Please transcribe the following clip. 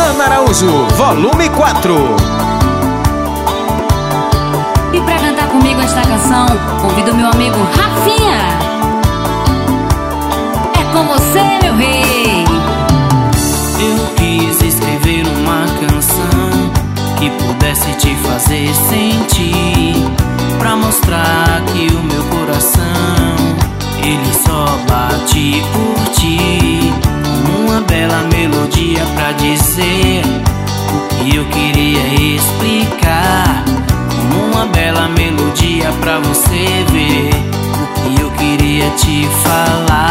Ana Araújo, volume 4. E pra cantar comigo esta canção, convido meu amigo Rafinha. É com você, meu rei. Eu quis escrever uma canção que pudesse te fazer sentir, pra mostrar que o meu coração, ele só bate por ti. Uma bela melodia pra dizer o que eu queria explicar. Uma bela melodia pra você ver o que eu queria te falar.